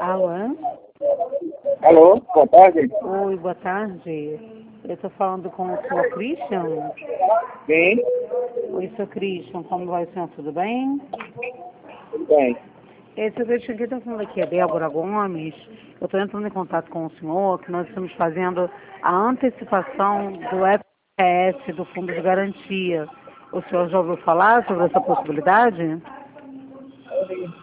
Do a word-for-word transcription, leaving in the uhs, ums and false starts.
Alô? Alô, boa tarde. Oi, boa tarde. Eu estou falando com o senhor Christian. Sim, Oi, senhor Christian, como vai, senhor? Tudo bem? tudo bem. Esse senhor Christian aqui está falando aqui, é Débora Gomes. Eu estou entrando em contato com o senhor, que nós estamos fazendo a antecipação do F P S, do Fundo de Garantia. O senhor já ouviu falar sobre essa possibilidade?